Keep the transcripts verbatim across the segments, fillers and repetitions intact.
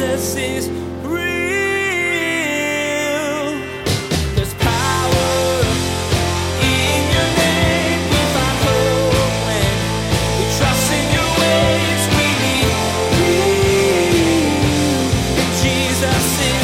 Jesus is real. There's power in your name. We find hope when we trust in your ways. We need real. Jesus is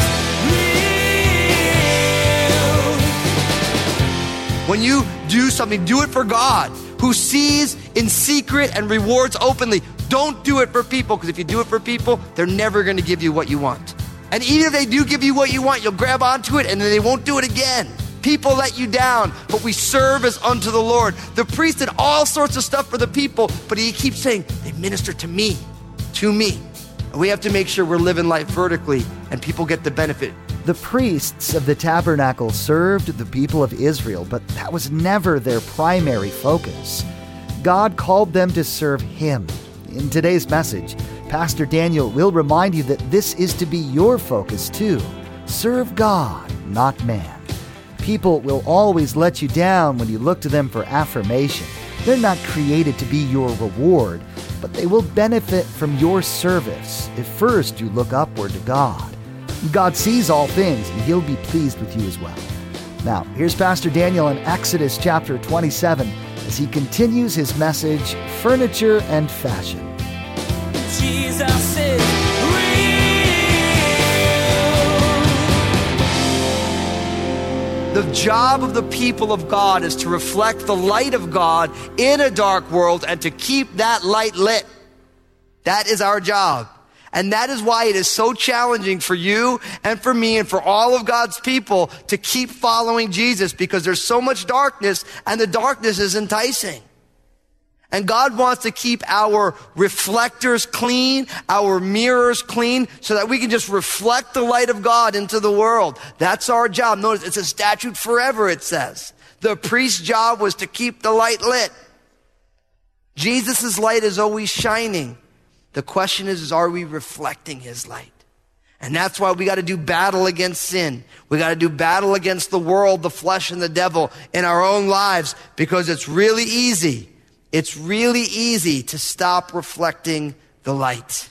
real. When you do something, do it for God, who sees in secret and rewards openly. Don't do it for people, because if you do it for people, they're never going to give you what you want. And even if they do give you what you want, you'll grab onto it and then they won't do it again. People let you down, but we serve as unto the Lord. The priest did all sorts of stuff for the people, but he keeps saying, they minister to me, to me. And we have to make sure we're living life vertically and people get the benefit. The priests of the tabernacle served the people of Israel, but that was never their primary focus. God called them to serve Him. In today's message, Pastor Daniel will remind you that this is to be your focus too. Serve God, not man. People will always let you down when you look to them for affirmation. They're not created to be your reward, but they will benefit from your service if first you look upward to God. God sees all things, and He'll be pleased with you as well. Now, here's Pastor Daniel in Exodus chapter twenty-seven as he continues his message, Furniture and Fashion. Jesus is real. The job of the people of God is to reflect the light of God in a dark world and to keep that light lit. That is our job. And that is why it is so challenging for you and for me and for all of God's people to keep following Jesus, because there's so much darkness and the darkness is enticing. And God wants to keep our reflectors clean, our mirrors clean, so that we can just reflect the light of God into the world. That's our job. Notice it's a statute forever, it says. The priest's job was to keep the light lit. Jesus' light is always shining. The question is, is are we reflecting His light? And that's why we got to do battle against sin. We got to do battle against the world, the flesh, and the devil in our own lives, because it's really easy. It's really easy to stop reflecting the light.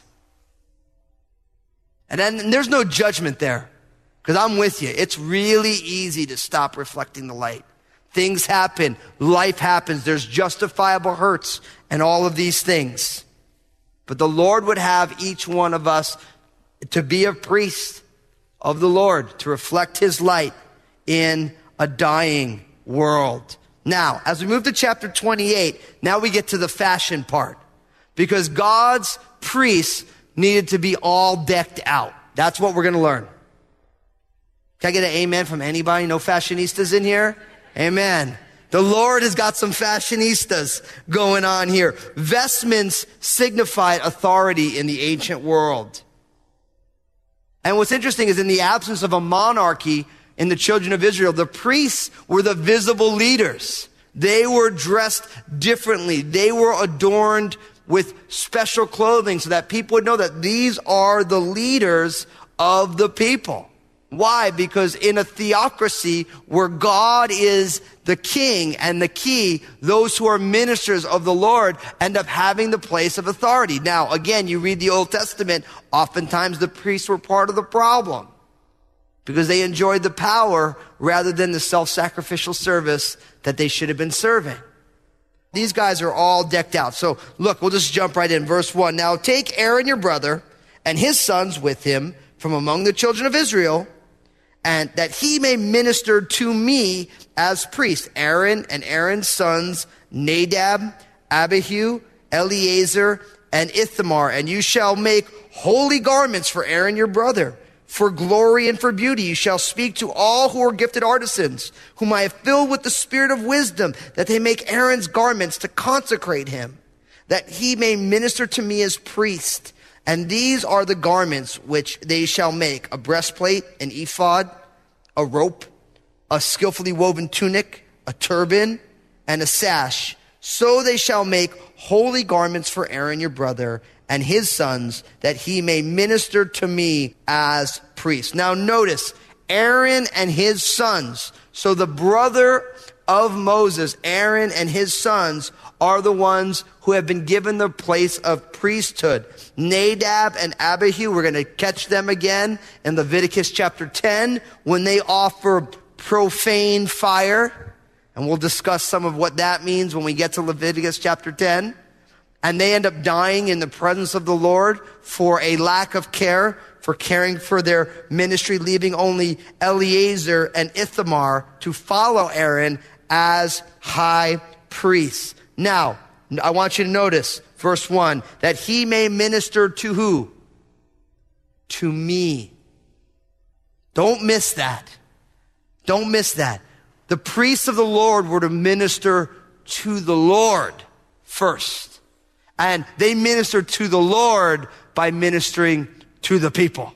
And then and there's no judgment there, because I'm with you. It's really easy to stop reflecting the light. Things happen. Life happens. There's justifiable hurts and all of these things. But the Lord would have each one of us to be a priest of the Lord, to reflect His light in a dying world. Now, as we move to chapter twenty-eight, now we get to the fashion part, because God's priests needed to be all decked out. That's what we're going to learn. Can I get an amen from anybody? No fashionistas in here? Amen. The Lord has got some fashionistas going on here. Vestments signified authority in the ancient world. And what's interesting is, in the absence of a monarchy in the children of Israel, the priests were the visible leaders. They were dressed differently. They were adorned with special clothing so that people would know that these are the leaders of the people. Why? Because in a theocracy where God is the king and the key, those who are ministers of the Lord end up having the place of authority. Now, again, you read the Old Testament, oftentimes the priests were part of the problem, because they enjoyed the power rather than the self-sacrificial service that they should have been serving. These guys are all decked out. So look, we'll just jump right in. Verse one. Now take Aaron your brother and his sons with him from among the children of Israel, and that he may minister to me as priest. Aaron and Aaron's sons, Nadab, Abihu, Eleazar, and Ithamar. And you shall make holy garments for Aaron your brother, for glory and for beauty. You shall speak to all who are gifted artisans, whom I have filled with the spirit of wisdom, that they make Aaron's garments to consecrate him, that he may minister to me as priest. And these are the garments which they shall make: a breastplate, an ephod, a rope, a skillfully woven tunic, a turban, and a sash. So they shall make holy garments for Aaron your brother and his sons, that he may minister to me as priest. Now notice, Aaron and his sons. So the brother of Moses, Aaron and his sons, are the ones who have been given the place of priesthood. Nadab and Abihu, we're going to catch them again in Leviticus chapter ten when they offer profane fire. And we'll discuss some of what that means when we get to Leviticus chapter ten. And they end up dying in the presence of the Lord for a lack of care, for caring for their ministry, leaving only Eleazar and Ithamar to follow Aaron as high priests. Now, I want you to notice verse one, that he may minister to who? To me. Don't miss that. Don't miss that. The priests of the Lord were to minister to the Lord first. And they ministered to the Lord by ministering to the people.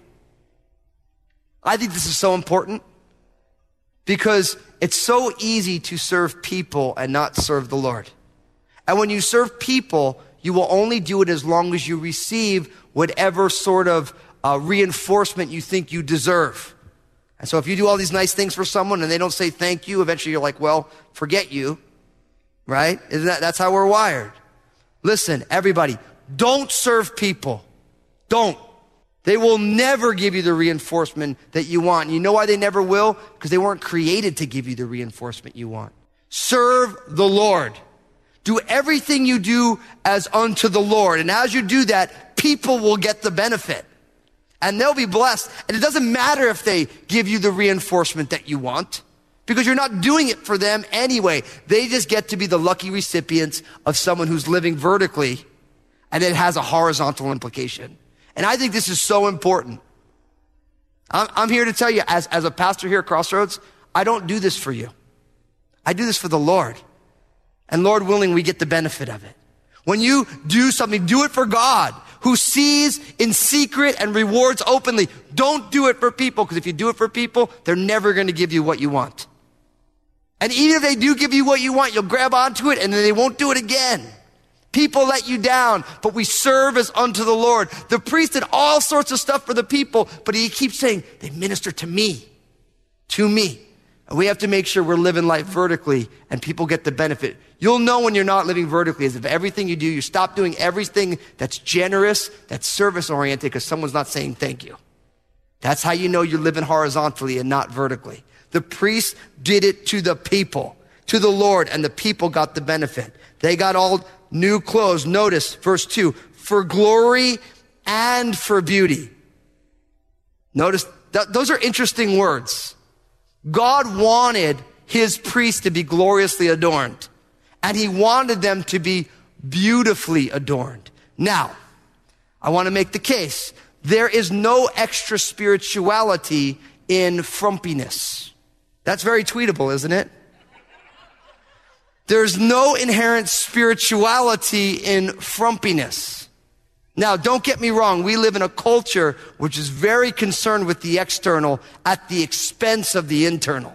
I think this is so important because it's so easy to serve people and not serve the Lord. And when you serve people, you will only do it as long as you receive whatever sort of uh, reinforcement you think you deserve. And so if you do all these nice things for someone and they don't say thank you, eventually you're like, well, forget you, right? Isn't that, that's how we're wired. Listen, everybody, don't serve people. Don't. They will never give you the reinforcement that you want. And you know why they never will? Because they weren't created to give you the reinforcement you want. Serve the Lord. Do everything you do as unto the Lord. And as you do that, people will get the benefit. And they'll be blessed. And it doesn't matter if they give you the reinforcement that you want, because you're not doing it for them anyway. They just get to be the lucky recipients of someone who's living vertically, and it has a horizontal implication. And I think this is so important. I'm, I'm here to tell you, as, as a pastor here at Crossroads, I don't do this for you. I do this for the Lord. And Lord willing, we get the benefit of it. When you do something, do it for God, who sees in secret and rewards openly. Don't do it for people, because if you do it for people, they're never going to give you what you want. And even if they do give you what you want, you'll grab onto it and then they won't do it again. People let you down, but we serve as unto the Lord. The priest did all sorts of stuff for the people, but he keeps saying, they minister to me, to me. And we have to make sure we're living life vertically and people get the benefit. You'll know when you're not living vertically is if everything you do, you stop doing everything that's generous, that's service-oriented, because someone's not saying thank you. That's how you know you're living horizontally and not vertically. The priest did it to the people, to the Lord, and the people got the benefit. They got all new clothes. Notice verse two, for glory and for beauty. Notice th- those are interesting words. God wanted his priests to be gloriously adorned, and he wanted them to be beautifully adorned. Now, I want to make the case. There is no extra spirituality in frumpiness. That's very tweetable, isn't it? There's no inherent spirituality in frumpiness. Now, don't get me wrong. We live in a culture which is very concerned with the external at the expense of the internal.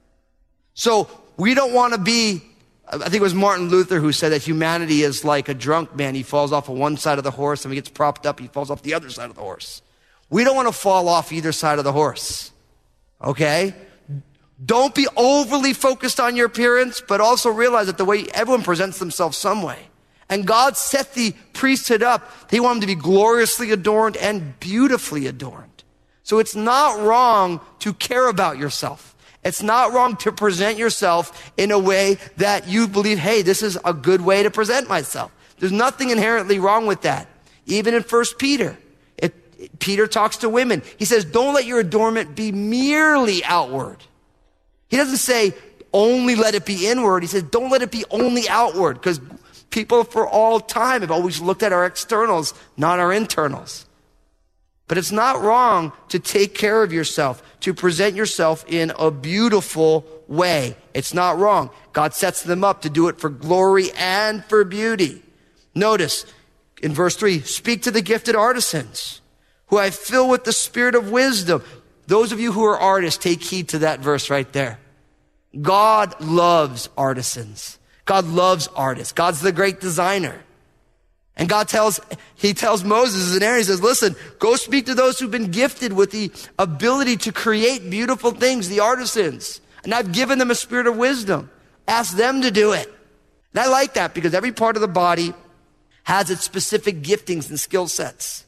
So we don't want to be, I think it was Martin Luther who said that humanity is like a drunk man. He falls off of one side of the horse, and when he gets propped up, he falls off the other side of the horse. We don't want to fall off either side of the horse. Okay? Don't be overly focused on your appearance, but also realize that the way everyone presents themselves some way. And God set the priesthood up. He wanted them to be gloriously adorned and beautifully adorned. So it's not wrong to care about yourself. It's not wrong to present yourself in a way that you believe, hey, this is a good way to present myself. There's nothing inherently wrong with that. Even in First Peter, it, Peter talks to women. He says, don't let your adornment be merely outward. He doesn't say only let it be inward. He says don't let it be only outward, because people for all time have always looked at our externals, not our internals. But it's not wrong to take care of yourself, to present yourself in a beautiful way. It's not wrong. God sets them up to do it for glory and for beauty. Notice in verse three, speak to the gifted artisans who I fill with the spirit of wisdom. Those of you who are artists, take heed to that verse right there. God loves artisans. God loves artists. God's the great designer. And God tells, he tells Moses and Aaron, he says, listen, go speak to those who've been gifted with the ability to create beautiful things, the artisans. And I've given them a spirit of wisdom. Ask them to do it. And I like that because every part of the body has its specific giftings and skill sets.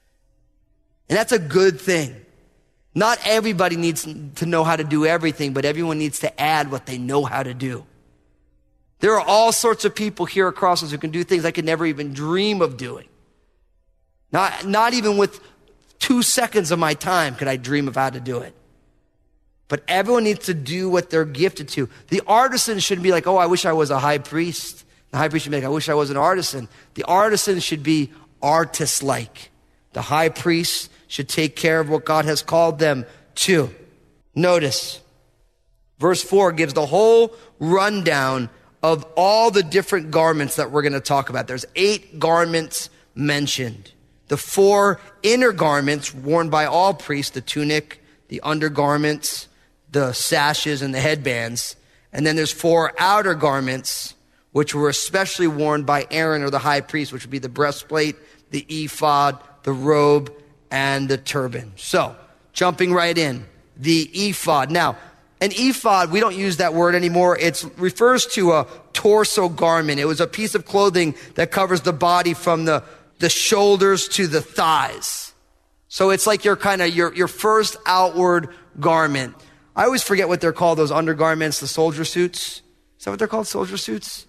And that's a good thing. Not everybody needs to know how to do everything, but everyone needs to add what they know how to do. There are all sorts of people here across us who can do things I could never even dream of doing. Not, not even with two seconds of my time could I dream of how to do it. But everyone needs to do what they're gifted to. The artisan shouldn't be like, oh, I wish I was a high priest. The high priest should be like, I wish I was an artisan. The artisan should be artist-like. The high priest should take care of what God has called them to. Notice, verse four gives the whole rundown of all the different garments that we're going to talk about. There's eight garments mentioned. The four inner garments worn by all priests, the tunic, the undergarments, the sashes, and the headbands. And then there's four outer garments, which were especially worn by Aaron or the high priest, which would be the breastplate, the ephod, the robe, and the turban. So, jumping right in, the ephod. Now, an ephod, we don't use that word anymore. It refers to a torso garment. It was a piece of clothing that covers the body from the, the shoulders to the thighs. So it's like your kind of your, your first outward garment. I always forget what they're called, those undergarments, the soldier suits. Is that what they're called, soldier suits?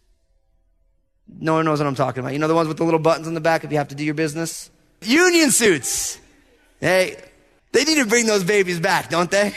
No one knows what I'm talking about. You know the ones with the little buttons on the back if you have to do your business? Union suits. Hey, they need to bring those babies back, don't they?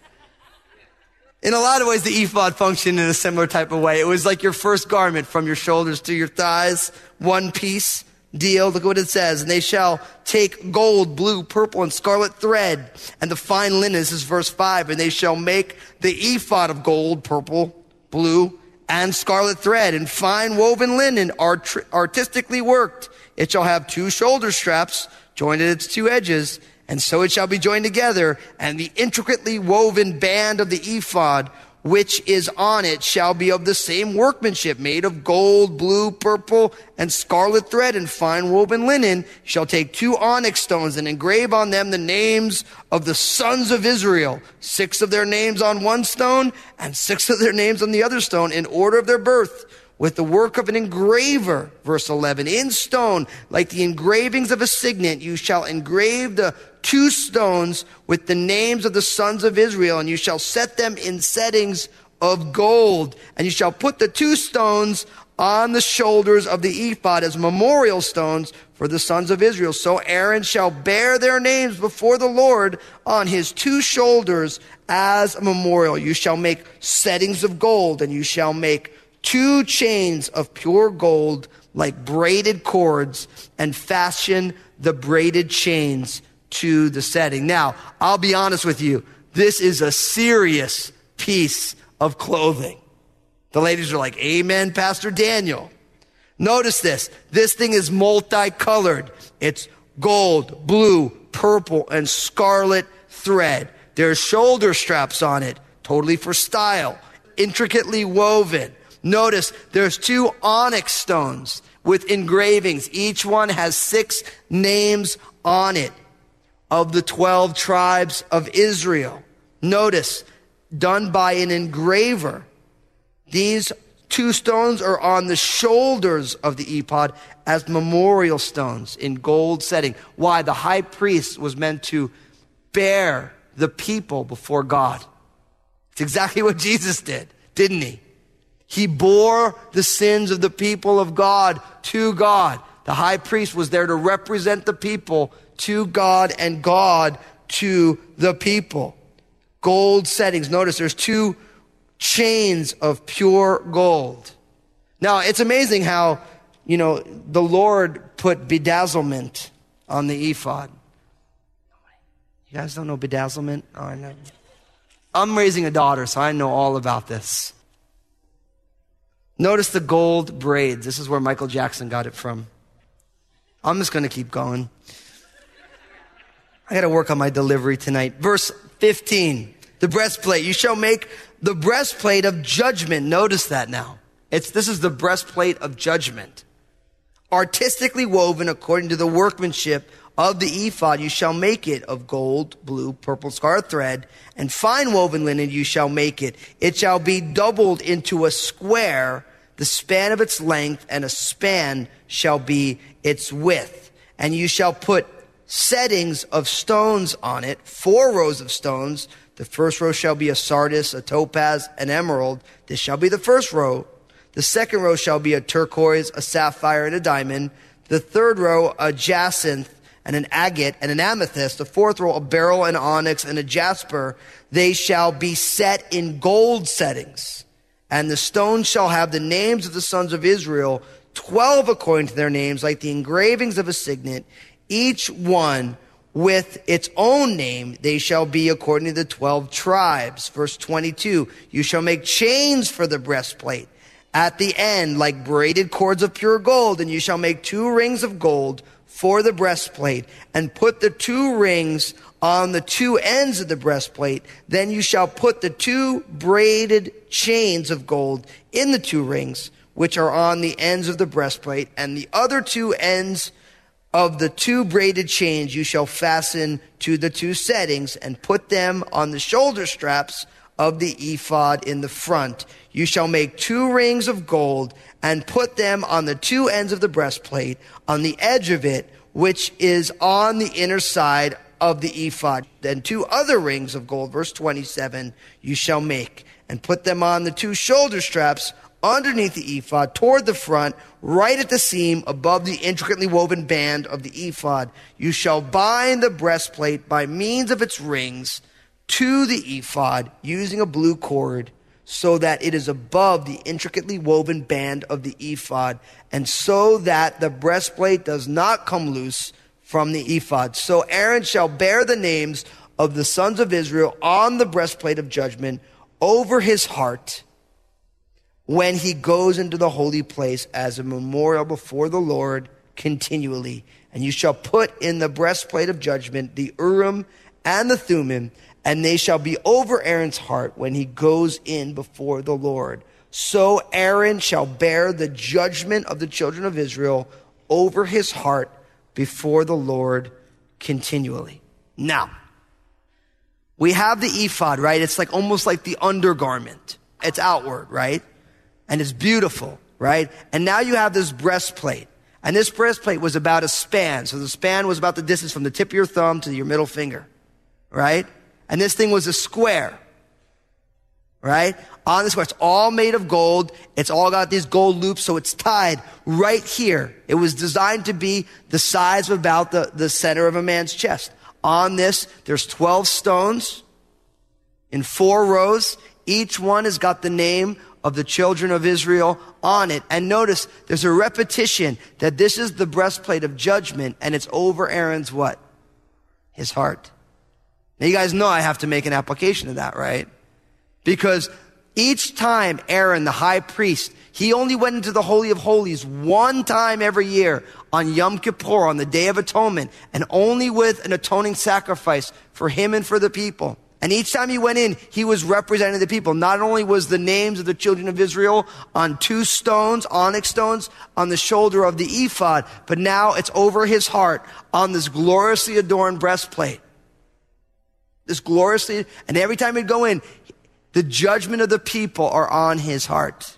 In a lot of ways, the ephod functioned in a similar type of way. It was like your first garment from your shoulders to your thighs, one piece deal. Look at what it says. And they shall take gold, blue, purple, and scarlet thread, and the fine linen. This is verse five. And they shall make the ephod of gold, purple, blue, and scarlet thread, and fine woven linen, art- artistically worked. It shall have two shoulder straps joined at its two edges, and so it shall be joined together, and the intricately woven band of the ephod, which is on it, shall be of the same workmanship, made of gold, blue, purple, and scarlet thread, and fine woven linen. You shall take two onyx stones and engrave on them the names of the sons of Israel, six of their names on one stone, and six of their names on the other stone, in order of their birth, with the work of an engraver. Verse eleven, in stone, like the engravings of a signet, you shall engrave the two stones with the names of the sons of Israel, and you shall set them in settings of gold. And you shall put the two stones on the shoulders of the ephod as memorial stones for the sons of Israel. So Aaron shall bear their names before the Lord on his two shoulders as a memorial. You shall make settings of gold, and you shall make two chains of pure gold like braided cords, and fashion the braided chains to the setting. Now, I'll be honest with you. This is a serious piece of clothing. The ladies are like, amen, Pastor Daniel. Notice this. This thing is multicolored. It's gold, blue, purple, and scarlet thread. There's shoulder straps on it, totally for style, intricately woven. Notice there's two onyx stones with engravings. Each one has six names on it of the twelve tribes of Israel. Notice, done by an engraver. These two stones are on the shoulders of the ephod as memorial stones in gold setting. Why? The high priest was meant to bear the people before God. It's exactly what Jesus did, didn't he? He bore the sins of the people of God to God. The high priest was there to represent the people to God and God to the people. Gold settings. Notice there's two chains of pure gold. Now, it's amazing how, you know, the Lord put bedazzlement on the ephod. You guys don't know bedazzlement? Oh, I know. I'm raising a daughter, so I know all about this. Notice the gold braids. This is where Michael Jackson got it from. I'm just going to keep going. I got to work on my delivery tonight. Verse fifteen, the breastplate. You shall make the breastplate of judgment. Notice that now. It's, this is the breastplate of judgment. Artistically woven according to the workmanship Of the ephod you shall make it of gold, blue, purple, scarlet thread, and fine woven linen you shall make it. It shall be doubled into a square, the span of its length, and a span shall be its width. And you shall put settings of stones on it, four rows of stones. The first row shall be a sardius, a topaz, an emerald. This shall be the first row. The second row shall be a turquoise, a sapphire, and a diamond. The third row, a jacinth, and an agate, and an amethyst. The fourth row, a beryl, and onyx, and a jasper. They shall be set in gold settings. And the stones shall have the names of the sons of Israel, twelve according to their names, like the engravings of a signet, each one with its own name. They shall be according to the twelve tribes. Verse twenty-two, you shall make chains for the breastplate at the end, like braided cords of pure gold, and you shall make two rings of gold for the breastplate, and put the two rings on the two ends of the breastplate. Then you shall put the two braided chains of gold in the two rings, which are on the ends of the breastplate, and the other two ends of the two braided chains you shall fasten to the two settings, and put them on the shoulder straps of the ephod in the front. You shall make two rings of gold and put them on the two ends of the breastplate, on the edge of it, which is on the inner side of the ephod. Then two other rings of gold, verse twenty-seven, you shall make, and put them on the two shoulder straps underneath the ephod toward the front, right at the seam above the intricately woven band of the ephod. You shall bind the breastplate by means of its rings to the ephod using a blue cord, so that it is above the intricately woven band of the ephod, and so that the breastplate does not come loose from the ephod. So Aaron shall bear the names of the sons of Israel on the breastplate of judgment over his heart when he goes into the holy place as a memorial before the Lord continually. And you shall put in the breastplate of judgment the Urim and the Thummim, and they shall be over Aaron's heart when he goes in before the Lord. So Aaron shall bear the judgment of the children of Israel over his heart before the Lord continually. Now, we have the ephod, right? It's like almost like the undergarment. It's outward, right? And it's beautiful, right? And now you have this breastplate. And this breastplate was about a span. So the span was about the distance from the tip of your thumb to your middle finger, right? And this thing was a square, right? On the square. It's all made of gold. It's all got these gold loops, so it's tied right here. It was designed to be the size of about the, the center of a man's chest. On this, there's twelve stones in four rows. Each one has got the name of the children of Israel on it. And notice, there's a repetition that this is the breastplate of judgment, and it's over Aaron's what? His heart. Now you guys know I have to make an application of that, right? Because each time Aaron, the high priest, he only went into the Holy of Holies one time every year on Yom Kippur, on the Day of Atonement, and only with an atoning sacrifice for him and for the people. And each time he went in, he was representing the people. Not only was the names of the children of Israel on two stones, onyx stones, on the shoulder of the ephod, but now it's over his heart on this gloriously adorned breastplate. This gloriously, and every time he'd go in, the judgment of the people are on his heart.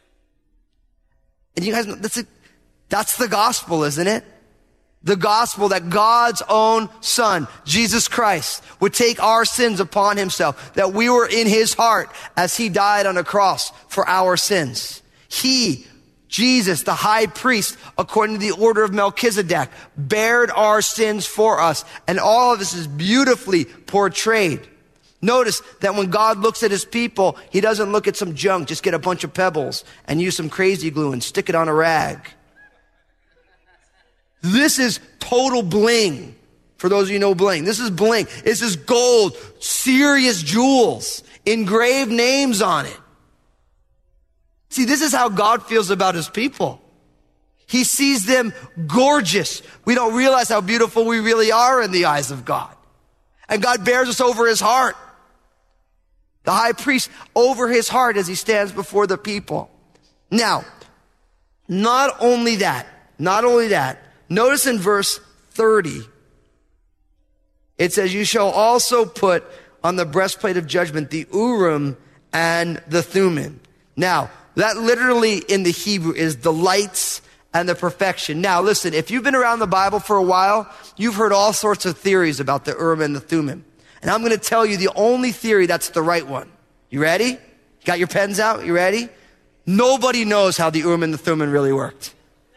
And you guys know, that's, a, that's the gospel, isn't it? The gospel that God's own Son, Jesus Christ, would take our sins upon himself, that we were in his heart as he died on a cross for our sins. He, Jesus, the high priest, according to the order of Melchizedek, bared our sins for us. And all of this is beautifully portrayed. Notice that when God looks at his people, he doesn't look at some junk, just get a bunch of pebbles and use some crazy glue and stick it on a rag. This is total bling. For those of you who know bling, this is bling. This is gold, serious jewels, engraved names on it. See, this is how God feels about his people. He sees them gorgeous. We don't realize how beautiful we really are in the eyes of God. And God bears us over his heart. The high priest over his heart as he stands before the people. Now, not only that, not only that, notice in verse thirty It says, you shall also put on the breastplate of judgment the Urim and the Thummim. Now, that literally in the Hebrew is the lights and the perfection. Now, listen, if you've been around the Bible for a while, you've heard all sorts of theories about the Urim and the Thummim. And I'm going to tell you the only theory that's the right one. You ready? Got your pens out? You ready? Nobody knows how the Urim and the Thummim really worked.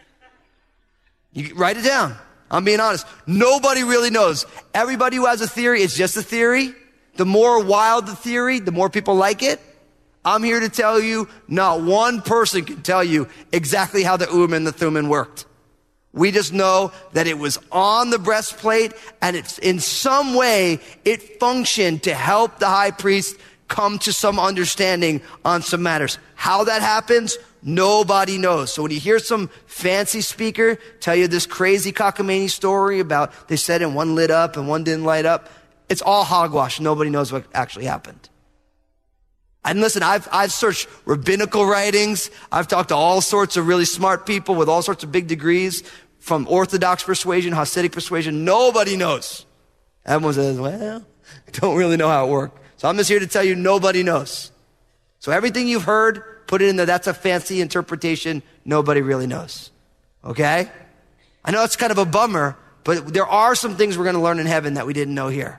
You write it down. I'm being honest. Nobody really knows. Everybody who has a theory, it's just a theory. The more wild the theory, the more people like it. I'm here to tell you, not one person can tell you exactly how the Urim and the Thummim worked. We just know that it was on the breastplate, and it's in some way it functioned to help the high priest come to some understanding on some matters. How that happens, nobody knows. So when you hear some fancy speaker tell you this crazy cockamamie story about they said and one lit up and one didn't light up, it's all hogwash. Nobody knows what actually happened. And listen, I've, I've searched rabbinical writings. I've talked to all sorts of really smart people with all sorts of big degrees from Orthodox persuasion, Hasidic persuasion. Nobody knows. Everyone says, well, I don't really know how it worked. So I'm just here to tell you nobody knows. So everything you've heard, put it in there. That's a fancy interpretation. Nobody really knows. Okay? I know it's kind of a bummer, but there are some things we're going to learn in heaven that we didn't know here.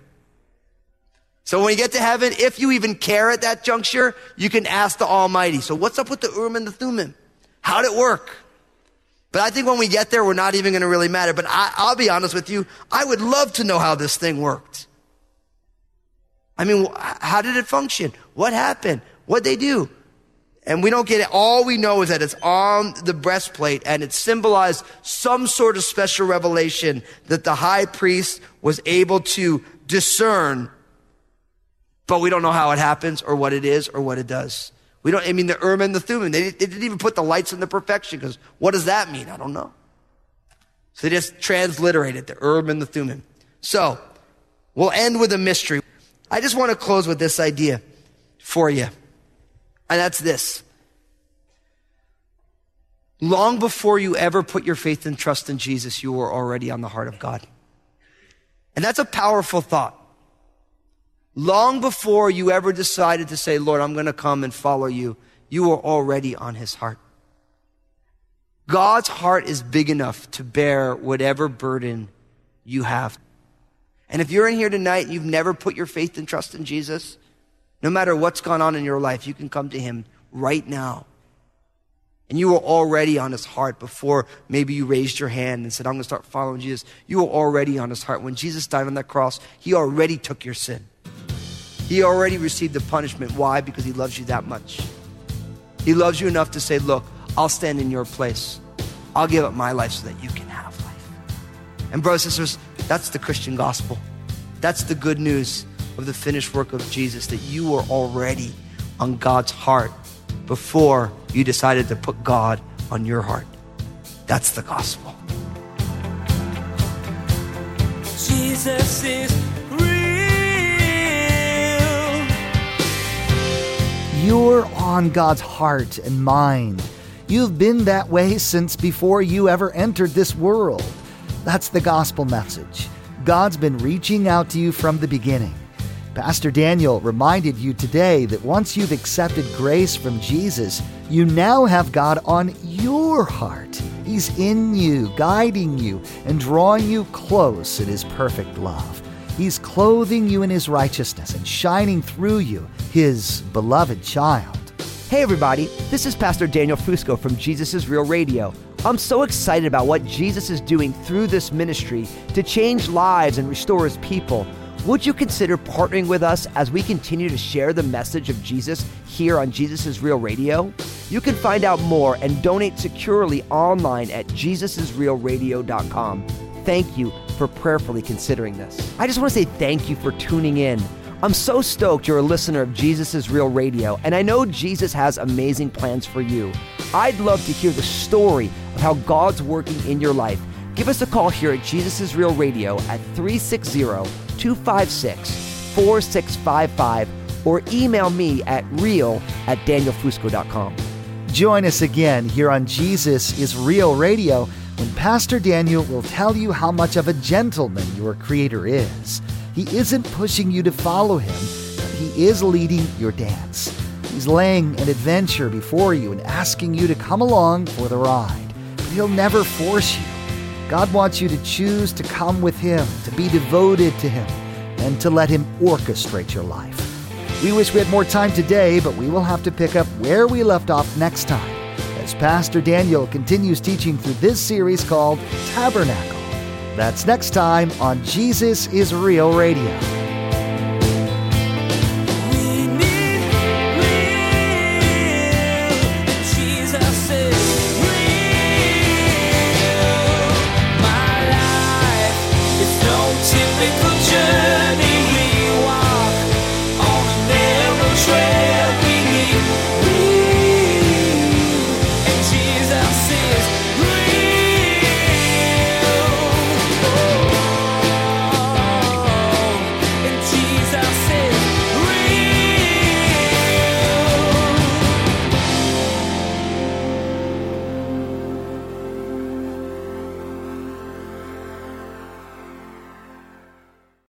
So when you get to heaven, if you even care at that juncture, you can ask the Almighty. So what's up with the Urim and the Thummim? How'd it work? But I think when we get there, we're not even going to really matter. But I, I'll be honest with you, I would love to know how this thing worked. I mean, how did it function? What happened? What'd they do? And we don't get it. All we know is that it's on the breastplate, and it symbolized some sort of special revelation that the high priest was able to discern. But we don't know how it happens or what it is or what it does. We don't, I mean, the Urim and the Thummim, they, they didn't even put the lights in the perfection, because what does that mean? I don't know. So they just transliterated the Urim and the Thummim. So we'll end with a mystery. I just want to close with this idea for you. And that's this. Long before you ever put your faith and trust in Jesus, you were already on the heart of God. And that's a powerful thought. Long before you ever decided to say, Lord, I'm going to come and follow you, you were already on his heart. God's heart is big enough to bear whatever burden you have. And if you're in here tonight and you've never put your faith and trust in Jesus, no matter what's gone on in your life, you can come to him right now. And you were already on his heart before maybe you raised your hand and said, I'm going to start following Jesus. You were already on his heart. When Jesus died on that cross, he already took your sin. He already received the punishment. Why? Because he loves you that much. He loves you enough to say, look, I'll stand in your place. I'll give up my life so that you can have life. And brothers and sisters, that's the Christian gospel. That's the good news of the finished work of Jesus, that you were already on God's heart before you decided to put God on your heart. That's the gospel. Jesus is real. You're on God's heart and mind. You've been that way since before you ever entered this world. That's the gospel message. God's been reaching out to you from the beginning. Pastor Daniel reminded you today that once you've accepted grace from Jesus, you now have God on your heart. He's in you, guiding you, and drawing you close in his perfect love. He's clothing you in his righteousness and shining through you, his beloved child. Hey everybody, this is Pastor Daniel Fusco from Jesus is Real Radio. I'm so excited about what Jesus is doing through this ministry to change lives and restore his people. Would you consider partnering with us as we continue to share the message of Jesus here on Jesus is Real Radio? You can find out more and donate securely online at jesus is real radio dot com. Thank you for prayerfully considering this. I just want to say thank you for tuning in. I'm so stoked you're a listener of Jesus is Real Radio, and I know Jesus has amazing plans for you. I'd love to hear the story of how God's working in your life. Give us a call here at Jesus is Real Radio at three six zero, two five six, four six five five or email me at real at daniel fusco dot com. Join us again here on Jesus is Real Radio when Pastor Daniel will tell you how much of a gentleman your Creator is. He isn't pushing you to follow him, but he is leading your dance. He's laying an adventure before you and asking you to come along for the ride. But he'll never force you. God wants you to choose to come with him, to be devoted to him, and to let him orchestrate your life. We wish we had more time today, but we will have to pick up where we left off next time as Pastor Daniel continues teaching through this series called Tabernacle. That's next time on Jesus is Real Radio.